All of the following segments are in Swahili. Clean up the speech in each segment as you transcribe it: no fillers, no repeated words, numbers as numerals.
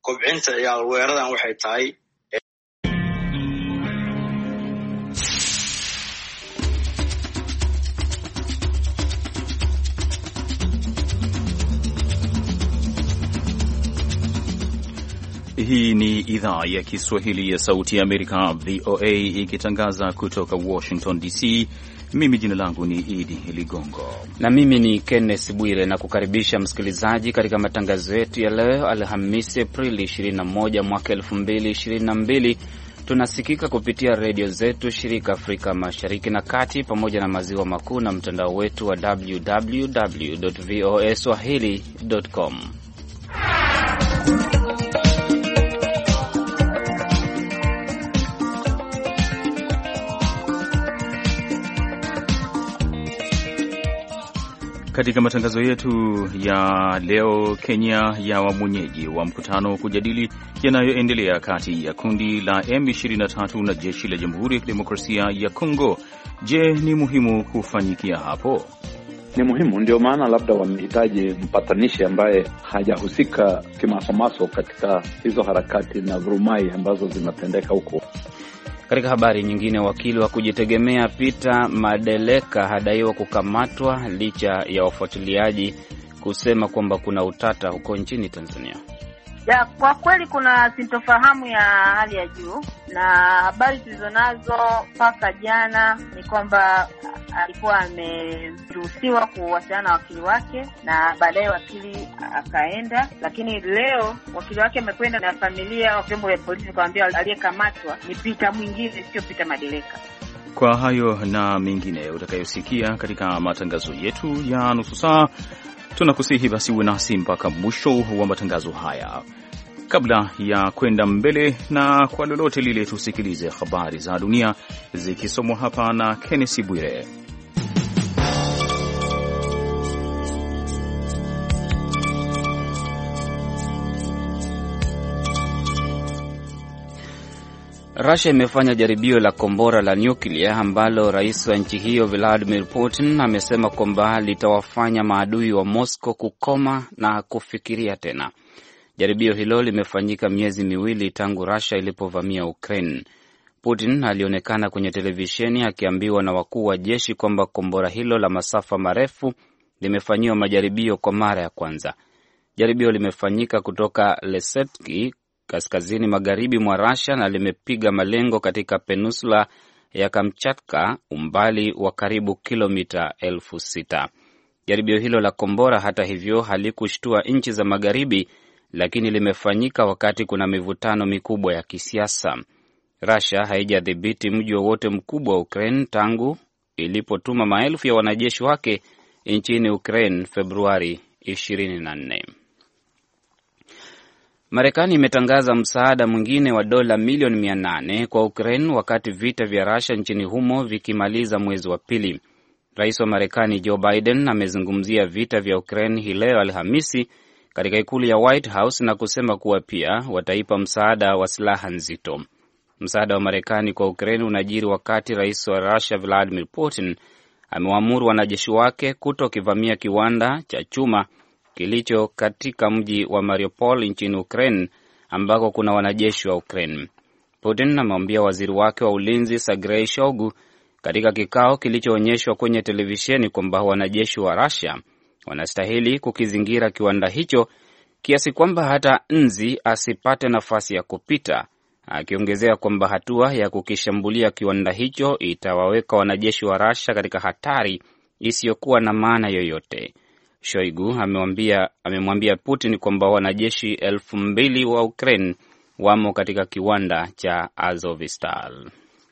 kobcinta ciyaal weeradan waxay tahay Hii ni idhaa ya Kiswahili ya Sauti ya Amerika, VOA, ikitangaza kutoka Washington DC. Mimi jina langu ni Idi Ligongo. Na mimi ni Kenneth Bwire, na kukaribisha msikilizaji katika matangazo yetu ya leo Alhamisi Aprili 21 mwaka 2022. Tunasikika kupitia redio zetu shirika Afrika Mashariki na Kati pamoja na maziwa makuu na mtandao wetu wa www.voaswahili.com. Katika matangazo yetu ya leo, Kenya yawa mwenyeji wa mkutano kujadili yanayoendelea kati ya kundi la M23 na jeshi la Jamhuri ya Kidemokrasia ya Kongo. Je, ni muhimu kufanyikia hapo? Ni muhimu, ndio maana labda wanahitaji mpatanishi ambaye hajahusika kimasomaso katika hizo harakati na vurumai ambazo zinatendeka huko. Katika habari nyingine, wakili wa kujitegemea Peter Madeleka hadaiwa kukamatwa licha ya wafuatiliaji kusema kwamba kuna utata huko nchini Tanzania. Kwa kweli kuna sintofahamu ya hali ya juu, na habari tulizonazo mpaka jana ni kwamba alikuwa ameruhusiwa kuwasiliana na wakili wake na baadaye wakili akaenda, lakini leo wakili wake amekwenda na familia wa vyombo vya polisi kuambia aliyekamatwa ni Peter mwingine, sio Peter Madeleka. Kwa hayo na mengine utakayosikia katika matangazo yetu ya nusu saa, tunakusihi basi uwe nasi mpaka mwisho wa matangazo haya. Kabla ya kwenda mbele na kwa lolote lile, tusikilize habari za dunia zikisomwa hapa na Kenneth Bwire. Russia imefanya jaribio la kombora la nyuklia ambalo rais wa nchi hiyo Vladimir Putin amesema kwamba litawafanya maadui wa Moscow kukoma na kufikiria tena. Jaribio hilo limefanyika miezi miwili tangu Russia ilipovamia Ukraine. Putin alionekana kwenye televisheni akiambiwa na wakuu wa jeshi kwamba kombora hilo la masafa marefu limefanyiwa majaribio kwa mara ya kwanza. Jaribio limefanyika kutoka Lesetki, kaskazini magharibi mwa Russia, na limepiga malengo katika peninsula ya Kamchatka, umbali wa karibu kilomita 6,000. Jaribio hilo la kombora hata hivyo halikushtua nchi za magharibi, lakini limefanyika wakati kuna mivutano mikubwa ya kisiasa. Russia haijadhibiti mji wowote mkubwa wa Ukraine tangu ilipotuma maelfu ya wanajeshi wake nchini Ukraine Februari 24. Marekani imetangaza msaada mwingine wa dola milioni 800 kwa Ukraine wakati vita vya Russia nchini humo vikimaliza mwezi wa pili. Rais wa Marekani Joe Biden amezungumzia vita vya Ukraine hii leo Alhamisi katika ikulu ya White House na kusema kuwa pia wataipa msaada wa silaha nzito. Msaada wa Marekani kwa Ukraine unajiri wakati rais wa Russia Vladimir Putin amewaamuru wanajeshi wake kutokivamia kiwanda cha chuma kilicho katika mji wa Mariupol nchini Ukraine ambako kuna wanajeshi wa Ukraine. Putin amemwambia waziri wake wa ulinzi Sergei Shoigu katika kikao kilichoonyeshwa kwenye televisheni kwamba wanajeshi wa Russia wanastahili kukizingira kiwanda hicho kiasi kwamba hata nzi asipate nafasi ya kupita, akiongezea kwamba hatua ya kukishambulia kiwanda hicho itawaweka wanajeshi wa Russia katika hatari isiyokuwa na maana yoyote. Shoigu amemwambia Putin kwamba wanajeshi 2,000 wa Ukraine wamo katika kiwanda cha Azovstal.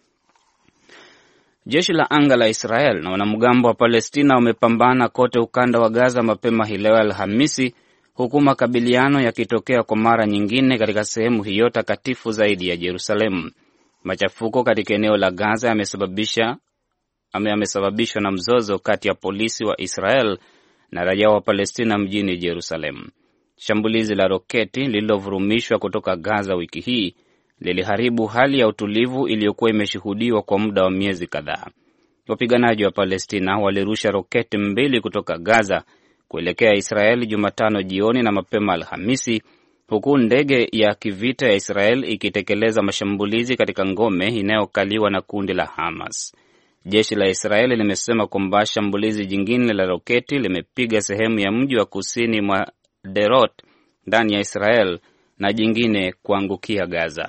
Jeshi la anga la Israel na wanamgambo wa Palestina wamepambana kote ukanda wa Gaza mapema hii leo Alhamisi, huku makabiliano yakitokea kwa mara nyingine katika sehemu hiyo takatifu zaidi ya Jerusalemu. Machafuko katika eneo la Gaza yamesababishwa na mzozo kati ya polisi wa Israel na raia wa Palestina mjini Jerusalemu. Shambulizi la roketi lililovurumishwa kutoka Gaza wiki hii liliharibu hali ya utulivu iliyokuwa imeshuhudiwa kwa muda wa miezi kadhaa. Wapiganaji wa Palestina walirusha roketi 2 kutoka Gaza kuelekea Israeli Jumatano jioni na mapema Alhamisi, huku ndege ya kivita ya Israel ikitekeleza mashambulizi katika ngome inayokaliwa na kundi la Hamas. Jeshi la Israeli limesema kwamba shambulizi jingine la roketi limepiga sehemu ya mji wa kusini mwa Derot ndani ya Israel na jingine kuangukia Gaza.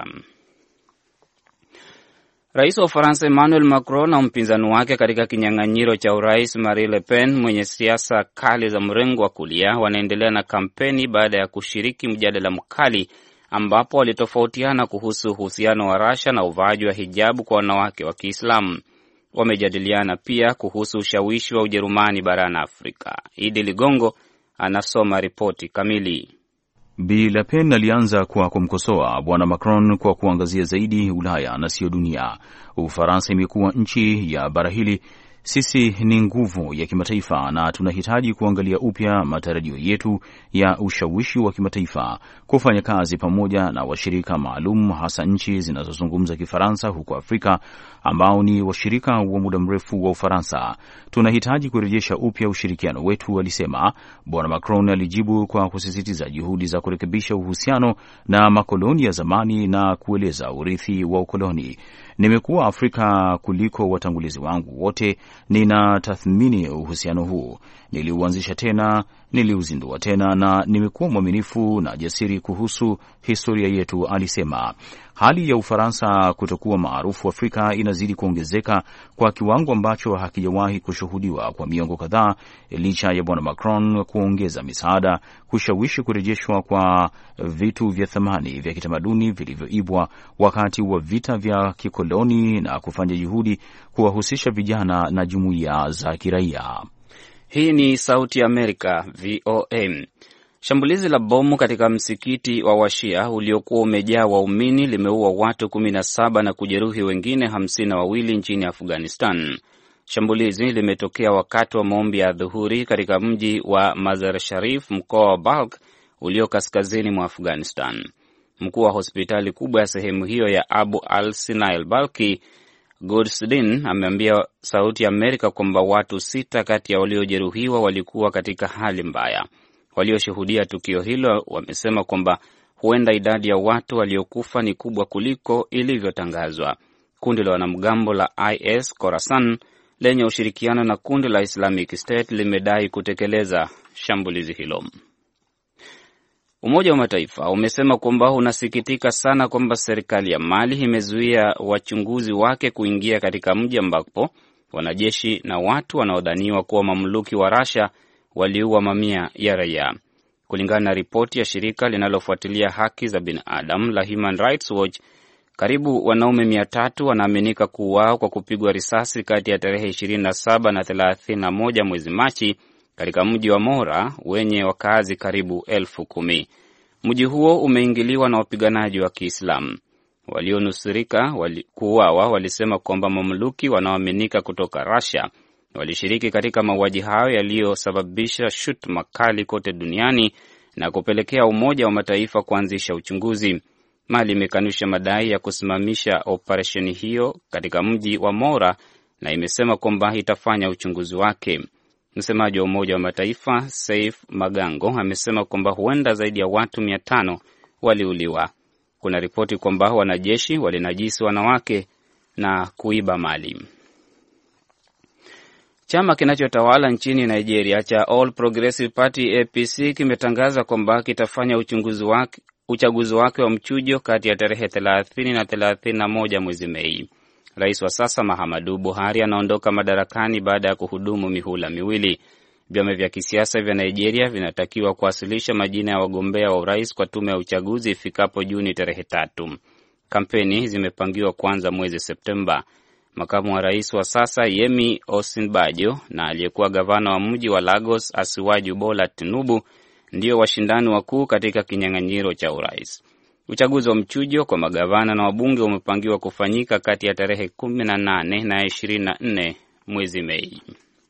Rais wa Ufaransa Emmanuel Macron na mpinzani wake katika kinyang'anyiro cha urais Marine Le Pen mwenye siasa kali za mrengo wa kulia wanaendelea na kampeni baada ya kushiriki mjadala mkali ambapo walitofautiana kuhusu uhusiano wa Russia na uvaaji wa hijabu kwa wanawake wa Kiislamu. Wamejadiliana pia kuhusu ushawishi wa Ujerumani barani Afrika. Idi Ligongo anasoma ripoti kamili. Bi Le Pen alianza kwa kumkosoa Bwana Macron kwa kuangazia zaidi Ulaya na sio dunia. Ufaransa imekuwa nchi ya bara hili. Sisi ni nguvu ya kimataifa na tunahitaji kuangalia upya matarajio yetu ya ushawishi wa kimataifa, kufanya kazi pamoja na washirika maalum, hasa nchi zinazozungumza Kifaransa huko Afrika ambao ni washirika wa muda mrefu wa Ufaransa. Tunahitaji kurejesha upya ushirikiano wetu, alisema. Bwana Macron alijibu kwa kusisitiza juhudi za kurekebisha uhusiano na makoloni ya zamani na kueleza urithi wa ukoloni. Nimekuwa Afrika kuliko watangulizi wangu wote. Ninatathmini uhusiano huu. Niliuanzisha tena, niliuzindua tena na nimekuwa mwaminifu na jasiri kuhusu historia yetu, alisema. Hali ya Ufaransa kutokuwa maarufu Afrika inazidi kuongezeka kwa kiwango ambacho hakijawahi kushuhudiwa kwa miongo kadhaa, licha ya Bwana Macron kuongeza misaada, kushawishi kurejeshwa kwa vitu vya thamani vya kitamaduni vilivyoibwa wakati wa vita vya kikoloni na kufanya juhudi kuwahusisha vijana na jumuiya za kiraia. Hii ni Sauti ya Amerika, VOA. Shambulizi la bomu katika msikiti wa Washia uliokuwa umejaa waumini limeua watu 17 na kujeruhi wengine 52 nchini Afghanistan. Shambulizi limetokea wakati wa maombi ya dhuhuri katika mji wa Mazar Sharif, mkoa wa Balkh ulio kaskazini mwa Afghanistan. Mkuu wa hospitali kubwa ya sehemu hiyo ya Abu al-Sinail Balki, Godsdin, ameambia Sauti ya Amerika kwamba watu 6 kati ya waliojeruhiwa walikuwa katika hali mbaya. Walioshuhudia tukio hilo wamesema kwamba huenda idadi ya watu waliokufa ni kubwa kuliko ilivyotangazwa. Kundi la wanamgambo la IS Khorasan lenye ushirikiano na kundi la Islamic State limedai kutekeleza shambulizi hilo. Umoja wa Mataifa umesema kwamba unasikitika sana kwamba serikali ya Mali imezuia wachunguzi wake kuingia katika mji ambapo wanajeshi na watu wanaodhaniwa kuwa mamluki wa Russia waliua mamia ya raia. Kulingana na ripoti ya shirika linalofuatilia haki za binadamu la Human Rights Watch, karibu wanaume 300 wanaaminika kuuawa kwa kupigwa risasi kati ya tarehe 27 na 31 mwezi Machi katika mji wa Mora wenye wakazi karibu 10,000. Mji huo umeingiliwa na wapiganaji wa Kiislamu. Walionusurika kuuawa walisema kwamba mamluki wanaoaminika kutoka Russia walishiriki katika mauaji hayo yaliyosababisha shutuma kali kote duniani na kupelekea Umoja wa Mataifa kuanzisha uchunguzi. Mali imekanusha madai ya kusimamisha operesheni hiyo katika mji wa Mora na imesema kwamba itafanya uchunguzi wake. Msemaji wa Umoja wa Mataifa Saif Magango amesema kwamba huenda zaidi ya watu 500 waliuliwa. Kuna ripoti kwamba wanajeshi walinajisi wanawake na kuiba mali. Chama kinachotawala nchini Nigeria cha All Progressive Party APC kimetangaza kwamba kitafanya uchaguzi wake wa mchujo kati ya tarehe 30 na 31 mwezi Mei. Rais wa sasa Muhammadu Buhari anaondoka madarakani baada ya kuhudumu mihula miwili. Vyama vya kisiasa vya Nigeria vinatakiwa kuwasilisha majina ya wagombea wa urais kwa tume ya uchaguzi ifikapo Juni tarehe 3. Kampeni zimepangiwa kuanza mwezi Septemba. Makamu wa rais wa sasa Yemi Osinbajo na aliyekuwa gavana wa mji wa Lagos Asiwaju Bola Tinubu ndio washindani wakuu katika kinyang'anyiro cha urais. Uchaguzi wa mchujo kwa magavana na wabunge umepangiwa kufanyika kati ya tarehe 18 na 24 mwezi Mei.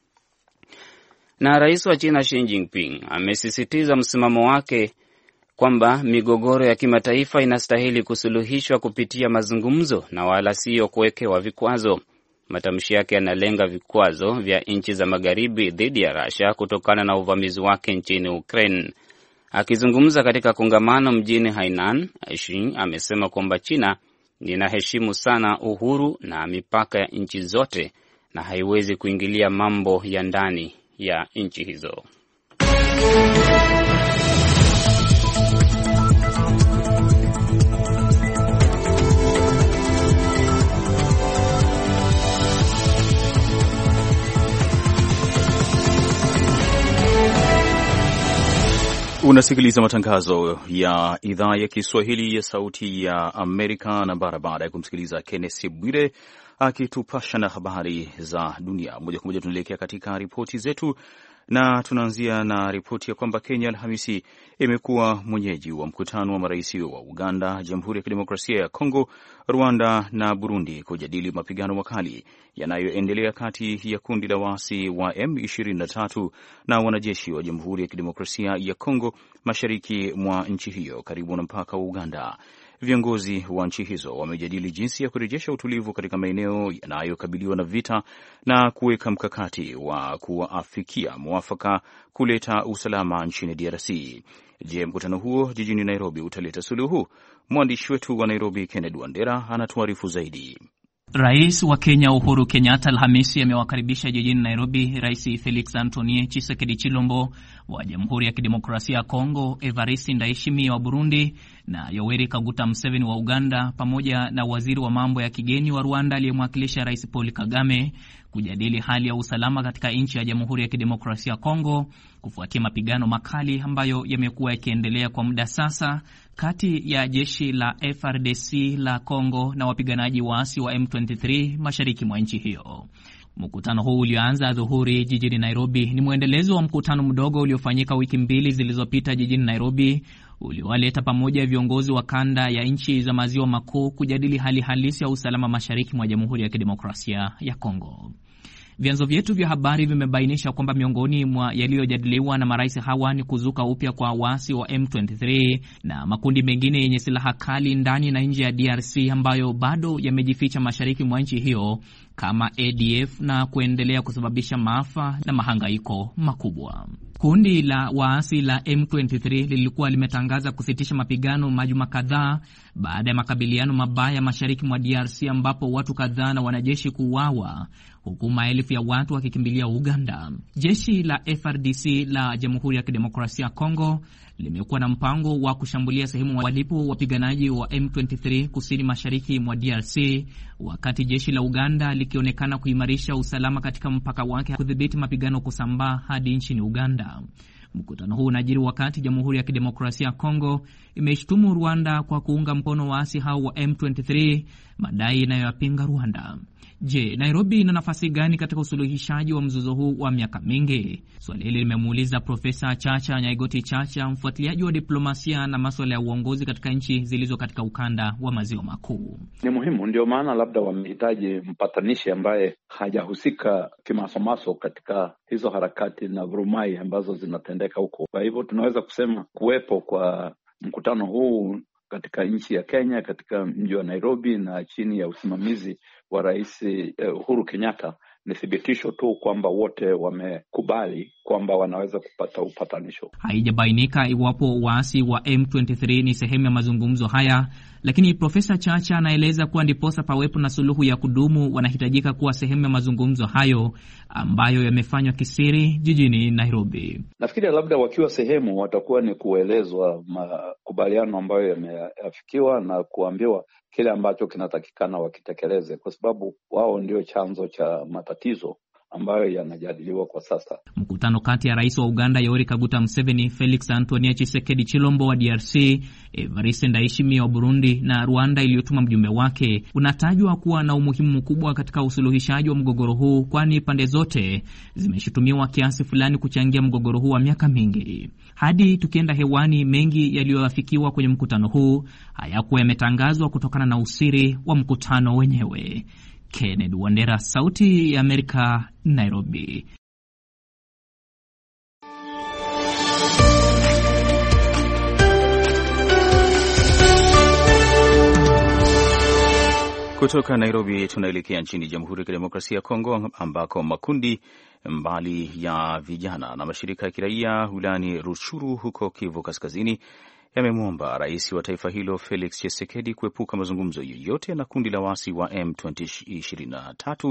Na rais wa China Xi Jinping amesisitiza msimamo wake kwamba migogoro ya kimataifa inastahili kusuluhishwa kupitia mazungumzo na wala sio kuwekewa vikwazo. Matamshi yake yanalenga vikwazo vya nchi za magharibi dhidi ya Russia kutokana na uvamizi wake nchini Ukraine. Akizungumza katika kongamano mjini Hainan, Xi amesema kwamba China inaheshimu sana uhuru na mipaka ya nchi zote na haiwezi kuingilia mambo ya ndani ya nchi hizo. Unasikiliza matangazo ya idhaa ya Kiswahili ya Sauti ya Amerika, na baada ya kumsikiliza Kenneth Bwire akitupasha na habari za dunia moja kwa moja, tunaelekea katika ripoti zetu, na tunaanzia na ripoti ya kwamba Kenya Alhamisi imekuwa mwenyeji wa mkutano wa marais wa Uganda, Jamhuri ya Kidemokrasia ya Kongo, Rwanda na Burundi kujadili mapigano makali yanayoendelea kati ya kundi la waasi wa M23 na wanajeshi wa Jamhuri ya Kidemokrasia ya Kongo mashariki mwa nchi hiyo karibu na mpaka wa Uganda. Viongozi wa nchi hizo wamejadili jinsi ya kurejesha utulivu katika maeneo yanayokabiliwa na vita na kuweka mkakati wa kuafikia mwafaka kuleta usalama nchini DRC. Je, mkutano huo jijini Nairobi utaleta suluhu? Mwandishi wetu wa Nairobi Kennedy Wandera anatuarifu zaidi. Rais wa Kenya Uhuru Kenyatta Alhamisi amewakaribisha jijini Nairobi Rais Felix Antoine Tshisekedi Tshilombo wa Jamhuri ya Kidemokrasia ya Kongo, Evariste Ndayishimiye wa Burundi na Yoweri Kaguta Museveni wa Uganda, pamoja na waziri wa mambo ya kigeni wa Rwanda aliyemwakilisha Rais Paul Kagame kujadili hali ya usalama katika nchi ya Jamhuri ya Kidemokrasia ya Kongo kufuatia mapigano makali ambayo yamekuwa yakiendelea kwa muda sasa kati ya jeshi la FARDC la Kongo na wapiganaji waasi wa M23 mashariki mwa nchi hiyo. Mkutano huu ulioanza adhuhuri jijini Nairobi ni mwendelezo wa mkutano mdogo uliofanyika wiki mbili zilizopita jijini Nairobi, uliowaleta pamoja viongozi wa kanda ya nchi za maziwa makuu kujadili hali halisi ya usalama mashariki mwa Jamhuri ya Kidemokrasia ya Kongo. Vyanzo vyetu vya habari vimebainisha kwamba miongoni mwa yaliyojadiliwa na marais hawa ni kuzuka upya kwa waasi wa M23 na makundi mengine yenye silaha kali ndani na nje ya DRC ambayo bado yamejificha mashariki mwa nchi hiyo kama ADF na kuendelea kusababisha maafa na mahangaiko makubwa. Kundi la waasi la M23 lilikuwa limetangaza kusitisha mapigano majuma kadhaa baada ya makabiliano mabaya mashariki mwa DRC ambapo watu kadhaa na wanajeshi kuuawa huku maelfu ya watu wakikimbilia Uganda. Jeshi la FARDC la Jamhuri ya Kidemokrasia ya Kongo limekuwa na mpango wa kushambulia sehemu walipo wapiganaji wa M23 kusini mashariki mwa DRC, wakati jeshi la Uganda likionekana kuimarisha usalama katika mpaka wake kudhibiti mapigano kusambaa hadi nchini Uganda. Mkutano huu unajiri wakati Jamhuri ya Kidemokrasia ya Kongo imeshtumu Rwanda kwa kuunga mkono waasi hao wa M23, madai inayoyapinga Rwanda. Je, Nairobi ina nafasi gani katika usuluhishaji wa mzozo huu wa miaka mingi? Swali hili limemuuliza Profesa Chacha Nyaigoti Chacha, mfuatiliaji wa diplomasia na masuala ya uongozi katika nchi zilizo katika ukanda wa maziwa makuu. Ni muhimu, ndio maana labda wamehitaji mpatanishi ambaye hajahusika kimasomaso katika hizo harakati na vurumai ambazo zinatendeka huko. Kwa hivyo tunaweza kusema kuwepo kwa mkutano huu katika nchi ya Kenya, katika mji wa Nairobi na chini ya usimamizi wa Rais Uhuru Kenyatta ni thibitisho tu kwamba wote wamekubali kwamba wanaweza kupata upatanisho. Haijabainika iwapo waasi wa M23 ni sehemu ya mazungumzo haya, lakini Profesa Chacha anaeleza kuwa ndiposa pawepo na suluhu ya kudumu wanahitajika kuwa sehemu ya mazungumzo hayo ambayo yamefanywa kisiri jijini Nairobi. Nafikiri labda wakiwa sehemu watakuwa ni kuelezwa makubaliano ambayo yameafikiwa na kuambiwa kile ambacho kinatakikana wakitekeleze, kwa sababu wao ndio chanzo cha matatizo ambayo yanajadiliwa kwa sasa. Mkutano kati ya Rais wa Uganda Yoweri Kaguta Museveni, Felix Antoine Tshisekedi Tshilombo wa DRC, Evariste Ndayishimiye wa Burundi na Rwanda iliyotuma mjumbe wake unatajwa kuwa na umuhimu mkubwa katika usuluhishaji wa mgogoro huu, kwani pande zote zimeshutumiwa kiasi fulani kuchangia mgogoro huu wa miaka mingi. Hadi tukienda hewani, mengi yaliyoafikiwa kwenye mkutano huu hayakuwa yametangazwa kutokana na usiri wa mkutano wenyewe. Kennedy Wandera, Sauti ya Amerika, Nairobi. Kutoka Nairobi tunaelekea nchini Jamhuri ya Kidemokrasia ya Kongo ambako makundi mbali ya vijana na mashirika ya kiraia wilayani Rutshuru huko Kivu Kaskazini yamemwomba rais wa taifa hilo Felix Tshisekedi kuepuka mazungumzo yoyote na kundi la waasi wa M23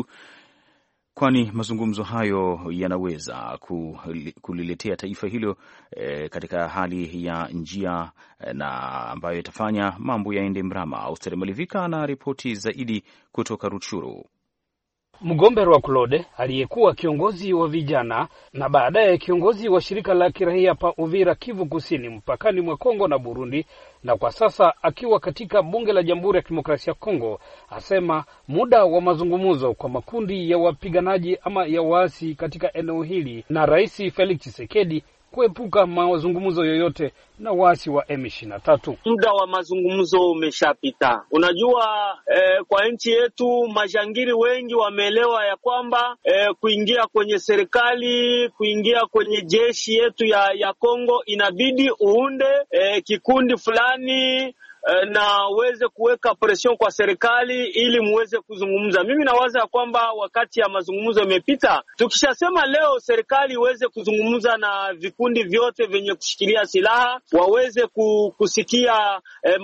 kwani mazungumzo hayo yanaweza kuliletea taifa hilo katika hali ya njia na ambayo itafanya mambo yaende mrama. Austeri Malivika na ripoti zaidi kutoka Rutshuru. Mgombero wa Claude aliyekuwa kiongozi wa vijana na baadaye kiongozi wa shirika la kiraia pa Uvira, Kivu Kusini, mpakani mwa Kongo na Burundi, na kwa sasa akiwa katika bunge la Jamhuri ya Kidemokrasia ya Kongo, asema muda wa mazungumzo kwa makundi ya wapiganaji ama ya waasi katika eneo hili na Rais Felix Tshisekedi kuepuka mazungumzo yoyote na waasi wa M23. Muda wa mazungumzo umeshapita. Unajua kwa nchi yetu majangiri wengi wameelewa ya kwamba kuingia kwenye serikali, kuingia kwenye jeshi yetu ya Kongo inabidi uunde kikundi fulani na uweze kuweka pression kwa serikali ili muweze kuzungumza. Mimi nawaza ya kwamba wakati ya mazungumzo imepita. Tukishasema leo serikali iweze kuzungumza na vikundi vyote vyenye kushikilia silaha, waweze kusikia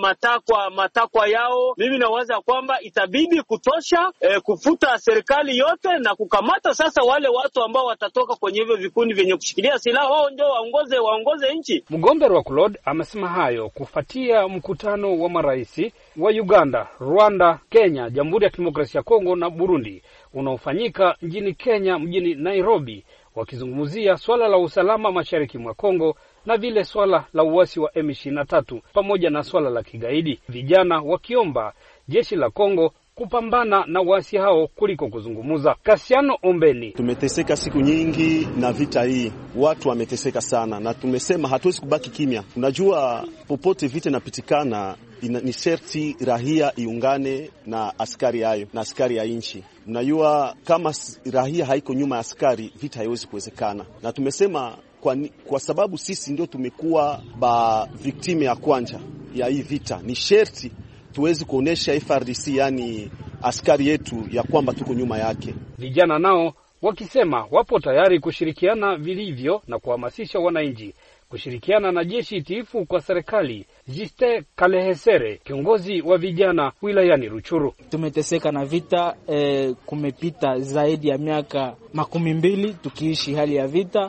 matakwa yao. Mimi nawaza kwamba itabidi kutosha kufuta serikali yote na kukamata sasa wale watu ambao watatoka kwenye hivyo vikundi vyenye kushikilia silaha, wao ndio waongoze nchi. Mgombero wa Claude amesema hayo kufuatia mkutano wa maraisi wa Uganda, Rwanda, Kenya, Jamhuri ya Kidemokrasia ya Kongo na Burundi unaofanyika nchini Kenya mjini Nairobi, wakizungumzia swala la usalama mashariki mwa Kongo na vile swala la uasi wa M23 pamoja na swala la kigaidi. Vijana wakiomba jeshi la Kongo kupambana na waasi hao kuliko kuzungumuza. Kasiano Ombeni: tumeteseka siku nyingi na vita hii, watu wameteseka sana, na tumesema hatuwezi kubaki kimya. Unajua popote vita inapitikana ni sherti rahia iungane na askari hayo na askari ya nchi. Unajua kama rahia haiko nyuma ya askari, vita haiwezi kuwezekana. Na tumesema kwa sababu sisi ndio tumekuwa victime ya kwanza ya hii vita, ni sherti tuwezi kuonesha FRDC yani askari yetu ya kwamba tuko nyuma yake. Vijana nao wakisema wapo tayari kushirikiana vilivyo na kuhamasisha wananchi kushirikiana na jeshi tiifu kwa serikali. Jiste Kalehesere, kiongozi wa vijana wilayani Rutshuru: tumeteseka na vita, kumepita zaidi ya miaka 12 tukiishi hali ya vita.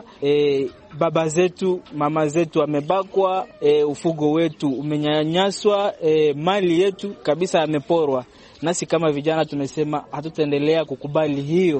Baba zetu, mama zetu wamebakwa, ufugo wetu umenyanyaswa, mali yetu kabisa yameporwa. Nasi kama vijana tumesema hatutaendelea kukubali hiyo.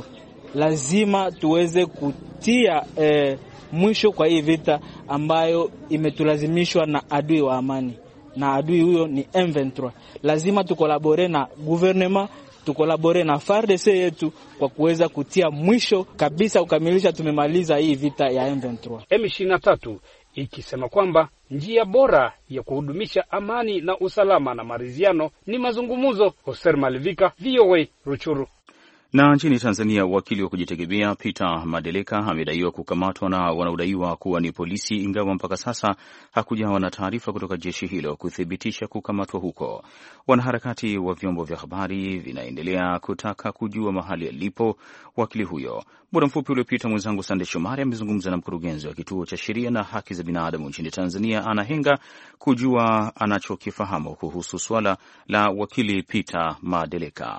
Lazima tuweze kutia mwisho kwa hii vita ambayo imetulazimishwa na adui wa amani, na adui huyo ni M23. Lazima tukolabore na gouvernement, tukolabore na FARDC yetu kwa kuweza kutia mwisho kabisa, kukamilisha tumemaliza hii vita ya M23. M23 ikisema kwamba njia bora ya kuhudumisha amani na usalama na maridhiano ni mazungumzo. Oser Malivika, VOA, Rutshuru. Na nchini Tanzania, wakili wa kujitegemea Peter Madeleka amedaiwa kukamatwa na wanaodaiwa kuwa ni polisi, ingawa mpaka sasa hakujawa na taarifa kutoka jeshi hilo kuthibitisha kukamatwa huko. Wanaharakati wa vyombo vya habari vinaendelea kutaka kujua mahali alipo wakili huyo. Muda mfupi uliopita, mwenzangu Sande Shomari amezungumza na mkurugenzi wa kituo cha sheria na haki za binadamu nchini Tanzania, Ana Henga, kujua anachokifahamu kuhusu swala la wakili Peter Madeleka.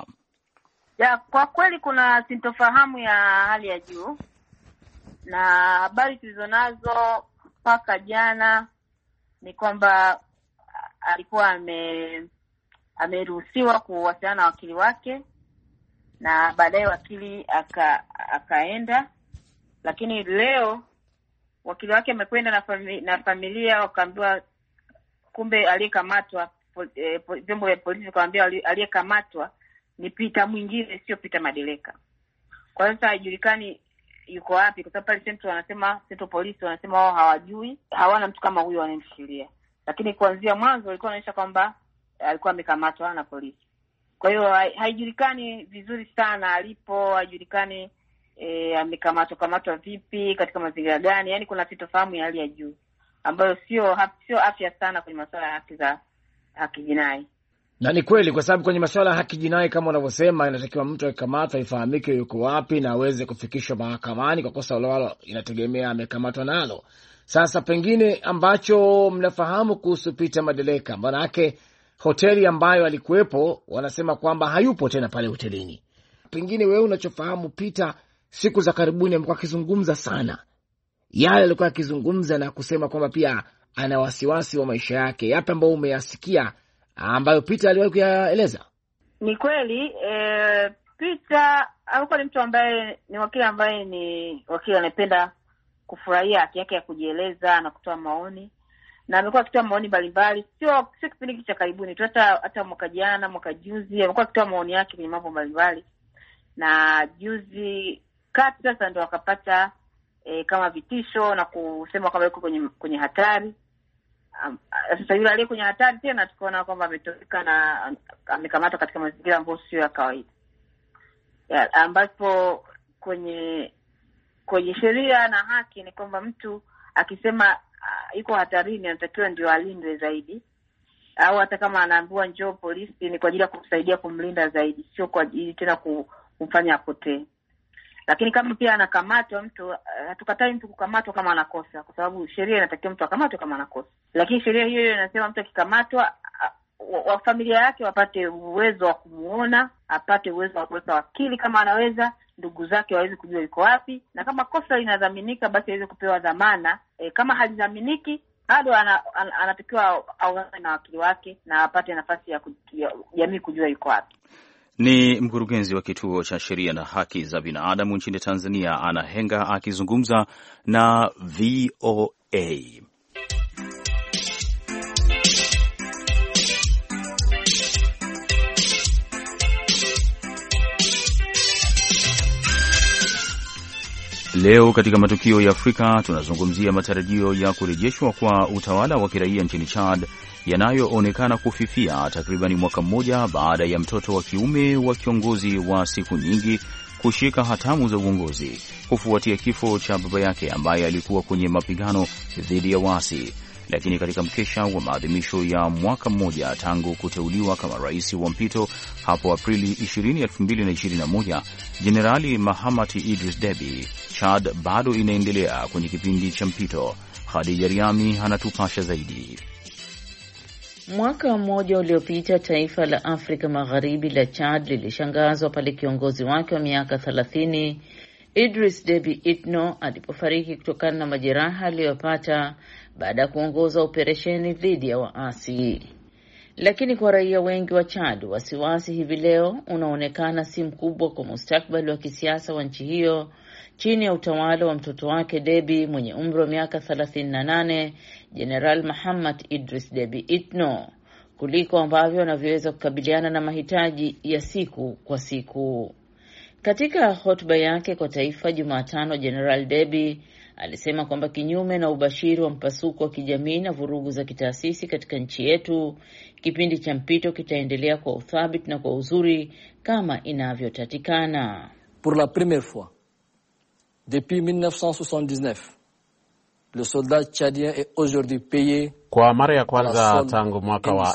Kwa kweli kuna sintofahamu ya hali ya juu, na habari tulizonazo mpaka jana ni kwamba alikuwa ameruhusiwa kuwasiliana na wakili wake, na baadaye wakili akaenda, lakini leo wakili wake amekwenda na familia, wakaambiwa kumbe aliyekamatwa, vyombo vya polisi wakaambia aliyekamatwa ni Peter mwingine, sio Peter Madeleka. Kwa hiyo haijulikani yuko wapi, kwa sababu pale Central Police wanasema wao hawajui, hawana mtu kama huyo anayemshikilia. Lakini kuanzia mwanzo walikuwa wanaonyesha kwamba alikuwa amekamatwa na polisi. Kwa hiyo haijulikani vizuri sana alipo, haijulikani amekamatwa vipi, katika mazingira gani. Yaani kuna sitofahamu ya hali ya juu ambayo sio afya sana kwenye masuala ya haki jinai. Na ni kweli, kwa sababu kwenye masuala ya haki jinai kama unavyosema, inatakiwa mtu akikamatwa ifahamike yuko wapi na aweze kufikishwa mahakamani kwa kosa lolote, inategemea amekamatwa nalo. Sasa pengine ambacho mnafahamu kuhusu Peter Madeleka, manake hoteli ambayo alikuwepo wanasema kwamba hayupo tena pale hotelini. Pengine wewe unachofahamu, Peter siku za karibuni amekuwa akizungumza sana yale alikuwa akizungumza na kusema kwamba pia ana wasiwasi wa maisha yake. Yapi ambayo umeyasikia ambayo Peter aliwahi kuyaeleza? Ni kweli Peter alikuwa ni mtu ambaye ni wakili, ambaye ni wakili anapenda kufurahia haki yake ya kujieleza na kutoa maoni, na amekuwa akitoa maoni mbalimbali, sio kipindi cha karibuni tu, hata mwaka jana, mwaka juzi amekuwa akitoa maoni yake kwenye mambo mbalimbali. Na juzi kati sasa ndio akapata kama vitisho na kusema kwamba yuko kwenye hatari. Sasa yule aliye kwenye hatari tena tukaona kwamba ametoroka na amekamatwa katika mazingira ambayo sio ya kawaida, ambapo kwenye sheria na haki ni kwamba mtu akisema yuko hatarini anatakiwa ndio alindwe zaidi, au hata kama anaambiwa njoo polisi ni kwa ajili ya kumsaidia kumlinda zaidi, sio kwa ajili tena kumfanya apotee. Lakini kama pia anakamatwa mtu, hatukatai mtu kukamatwa kama anakosa, kwa sababu sheria inatakiwa mtu akamatwe kama anakosa. Lakini sheria hiyo inasema mtu akikamatwa, wa familia yake wapate uwezo wa kumuona, apate uwezo wa kuweka wakili kama anaweza, ndugu zake waweze kujua yuko wapi, na kama kosa linadhaminika basi aweze kupewa dhamana. Kama halidhaminiki bado anatakiwa aone na wakili wake na apate nafasi ya jamii kujua yuko wapi. Ni mkurugenzi wa kituo cha sheria na haki za binadamu nchini Tanzania, Anna Henga, akizungumza na VOA. Leo katika matukio ya Afrika tunazungumzia matarajio ya kurejeshwa kwa utawala wa kiraia nchini Chad yanayoonekana kufifia takribani mwaka mmoja baada ya mtoto wa kiume wa kiongozi wa siku nyingi kushika hatamu za uongozi kufuatia kifo cha baba yake ambaye alikuwa kwenye mapigano dhidi ya waasi. Lakini katika mkesha wa maadhimisho ya mwaka mmoja tangu kuteuliwa kama rais wa mpito hapo Aprili 20, 2021, Jenerali Mahamat Idris Deby, Chad bado inaendelea kwenye kipindi cha mpito. Khadija Riami anatupasha zaidi. Mwaka mmoja uliopita taifa la Afrika Magharibi la Chad lilishangazwa pale kiongozi wake wa miaka 30 Idris Deby Itno alipofariki kutokana na majeraha aliyopata baada ya kuongoza operesheni dhidi ya waasi. Lakini kwa raia wengi wa Chad, wasiwasi hivi leo unaonekana si mkubwa kwa mustakabali wa kisiasa wa nchi hiyo chini ya utawala wa mtoto wake Deby mwenye umri wa miaka 38, General Mahamat Idris Deby Itno, kuliko ambavyo wanavyoweza kukabiliana na mahitaji ya siku kwa siku. Katika hotuba yake kwa taifa Jumatano, General Deby alisema kwamba kinyume na ubashiri wa mpasuko wa kijamii na vurugu za kitaasisi katika nchi yetu, kipindi cha mpito kitaendelea kwa uthabiti na kwa uzuri kama inavyotatikana. Pour la première fois depuis 1979, le soldat tchadien est aujourd'hui payé. Kwa mara ya kwanza tangu mwaka wa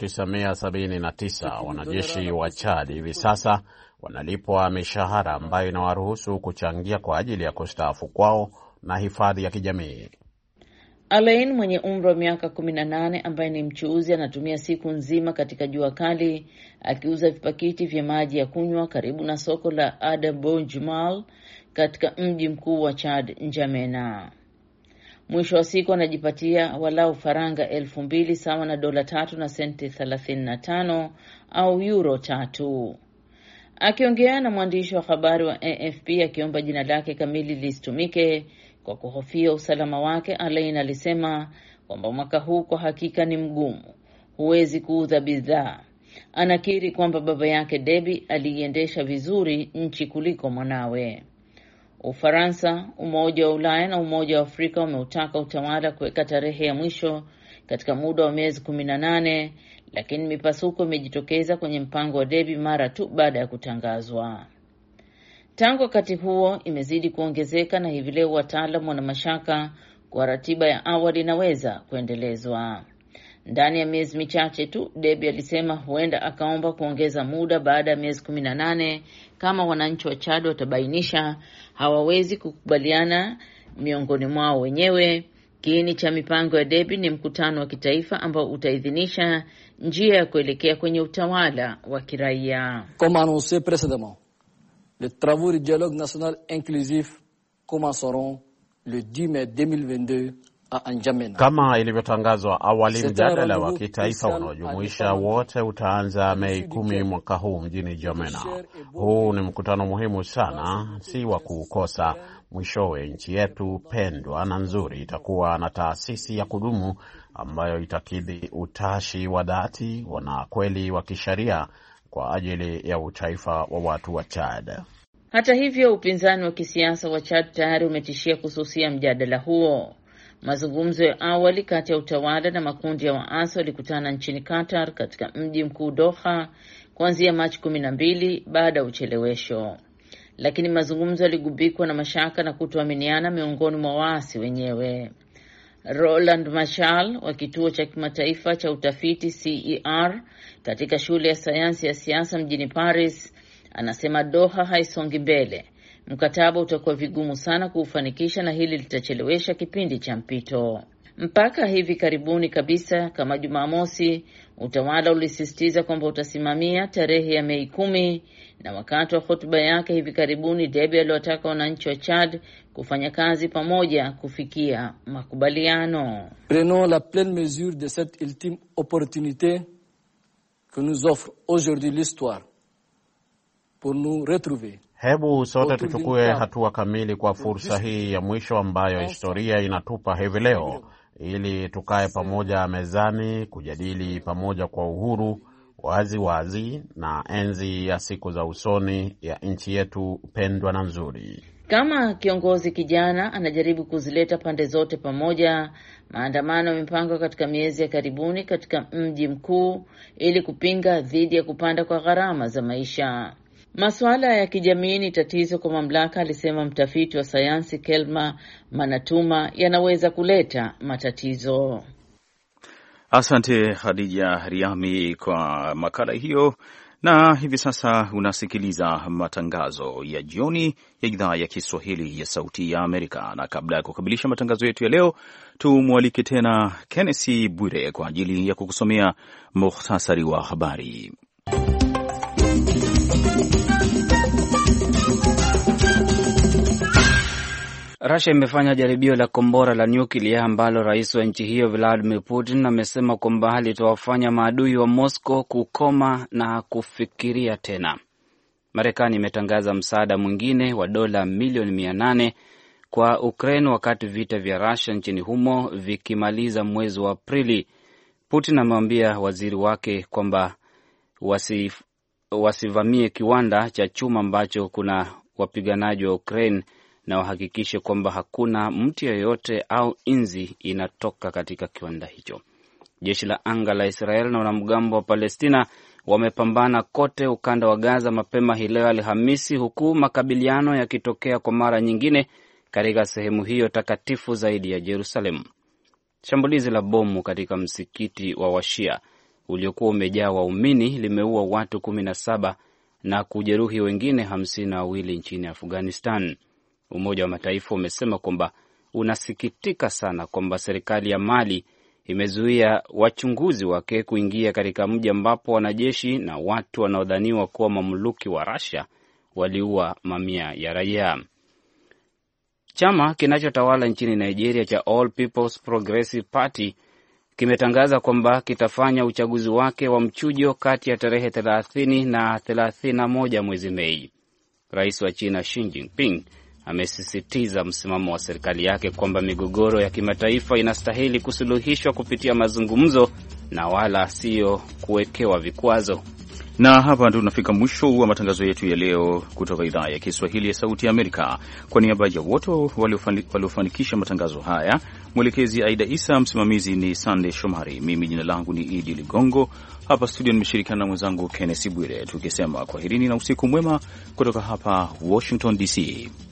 1979, wanajeshi wa Chad hivi sasa wanalipwa mishahara ambayo inawaruhusu kuchangia kwa ajili ya kustaafu kwao na hifadhi ya kijamii. Alain mwenye umri wa miaka 18 ambaye ni mchuuzi anatumia siku nzima katika jua kali akiuza vipakiti vya maji ya kunywa karibu na soko la Adabo Jumal katika mji mkuu wa Chad, N'Djamena. Mwisho wa siku anajipatia walau faranga 2,000 sawa na dola 3 na senti 35 au euro 3. Akiongea na mwandishi wa habari wa AFP akiomba jina lake kamili lisitumike kwa kuhofia usalama wake, Alain alisema kwamba mwaka huu kwa hakika ni mgumu, huwezi kuuza bidhaa. Anakiri kwamba baba yake Deby aliiendesha vizuri nchi kuliko mwanawe. Ufaransa, Umoja wa Ulaya na Umoja wa Afrika umeutaka utawala kuweka tarehe ya mwisho katika muda wa miezi 18, lakini mipasuko imejitokeza kwenye mpango wa Deby mara tu baada ya kutangazwa. Tangu wakati huo imezidi kuongezeka na hivi leo wataalamu wana mashaka kwa ratiba ya awali inaweza kuendelezwa. Ndani ya miezi michache tu, Deby alisema huenda akaomba kuongeza muda baada ya miezi 18 kama wananchi wa Chad watabainisha hawawezi kukubaliana miongoni mwao wenyewe. Kiini cha mipango ya Deby ni mkutano wa kitaifa ambao utaidhinisha njia ya kuelekea kwenye utawala wa kiraia. Comme annoncé précédemment, les travaux du dialogue national inclusif commenceront le 10 mai 2022 à N'Djamena. Kama ilivyotangazwa awali, mjadala wa kitaifa unaojumuisha wote utaanza Mei 10 mwaka huu mjini N'Djamena. Huu ni mkutano muhimu sana, si wa kukosa. Mwishowe nchi yetu pendwa na nzuri itakuwa na taasisi ya kudumu ambayo itakidhi utashi wa dhati na kweli wa kisheria kwa ajili ya utaifa wa watu wa Chad. Hata hivyo, upinzani wa kisiasa wa Chad tayari umetishia kususia mjadala huo. Mazungumzo ya awali kati ya utawala na makundi ya waasi walikutana nchini Qatar katika mji mkuu Doha kuanzia Machi 12 baada ya uchelewesho. Lakini mazungumzo yaligubikwa na mashaka na kutoaminiana miongoni mwa waasi wenyewe. Roland Marshall wa kituo cha kimataifa cha utafiti CER katika shule ya sayansi ya siasa mjini Paris anasema Doha haisongi mbele. Mkataba utakuwa vigumu sana kuufanikisha na hili litachelewesha kipindi cha mpito. Mpaka hivi karibuni kabisa kama Jumamosi, utawala ulisisitiza kwamba utasimamia tarehe ya Mei 10, na wakati wa hotuba yake hivi karibuni Deby aliwataka wananchi wa Chad kufanya kazi pamoja kufikia makubaliano. Prenons la pleine mesure de cette ultime opportunité que nous offre aujourd'hui l'histoire pour nous retrouver. Hebu sote tuchukue hatua kamili kwa fursa hii ya mwisho ambayo historia inatupa hivi leo, ili tukae pamoja mezani kujadili pamoja kwa uhuru, wazi na enzi ya siku za usoni ya nchi yetu pendwa na nzuri. Kama kiongozi kijana anajaribu kuzileta pande zote pamoja. Maandamano yamepangwa katika miezi ya karibuni katika mji mkuu ili kupinga dhidi ya kupanda kwa gharama za maisha. Masuala ya kijamii ni tatizo kwa mamlaka, alisema mtafiti wa sayansi Kelma Manatuma, yanaweza kuleta matatizo. Asante Khadija Riami kwa makala hiyo. Na hivi sasa unasikiliza matangazo ya jioni ya idhaa ya Kiswahili ya Sauti ya Amerika. Na kabla ya kukamilisha matangazo yetu ya leo, tumwalike tena Kennesi Bwire kwa ajili ya kukusomea mukhtasari wa habari. Russia imefanya jaribio la kombora la nyuklia ambalo rais wa nchi hiyo Vladimir Putin amesema kwamba litawafanya maadui wa Moscow kukoma na kufikiria tena. Marekani imetangaza msaada mwingine wa dola milioni 800 kwa Ukraine wakati vita vya Russia nchini humo vikimaliza mwezi wa Aprili. Putin amemwambia waziri wake kwamba wasivamie kiwanda cha chuma ambacho kuna wapiganaji wa Ukraine na wahakikishe kwamba hakuna mtu yeyote au inzi inatoka katika kiwanda hicho. Jeshi la anga la Israel na wanamgambo wa Palestina wamepambana kote ukanda wa Gaza mapema hii leo Alhamisi, huku makabiliano yakitokea kwa mara nyingine katika sehemu hiyo takatifu zaidi ya Jerusalem. Shambulizi la bomu katika msikiti wa Washia uliokuwa umejaa waumini limeua watu 17 na kujeruhi wengine 52 nchini Afghanistan. Umoja wa Mataifa umesema kwamba unasikitika sana kwamba serikali ya Mali imezuia wachunguzi wake kuingia katika mji ambapo wanajeshi na watu wanaodhaniwa kuwa mamluki wa Russia waliua mamia ya raia. Chama kinachotawala nchini Nigeria cha All People's Progressive Party kimetangaza kwamba kitafanya uchaguzi wake wa mchujo kati ya tarehe 30 na 31 mwezi Mei. Rais wa China Xi Jinping amesisitiza msimamo wa serikali yake kwamba migogoro ya kimataifa inastahili kusuluhishwa kupitia mazungumzo na wala sio kuwekewa vikwazo. Na hapa ndio tunafika mwisho wa matangazo yetu ya leo kutoka idhaa ya Kiswahili ya Sauti ya Amerika. Kwa niaba ya wote waliofanikisha matangazo haya, mwelekezi Aida Isa, msimamizi ni Sande Shomari, mimi jina langu ni Idi Ligongo. Hapa studio nimeshirikiana na mwenzangu Kennesi Bwire, tukisema kwaherini na usiku mwema kutoka hapa Washington DC.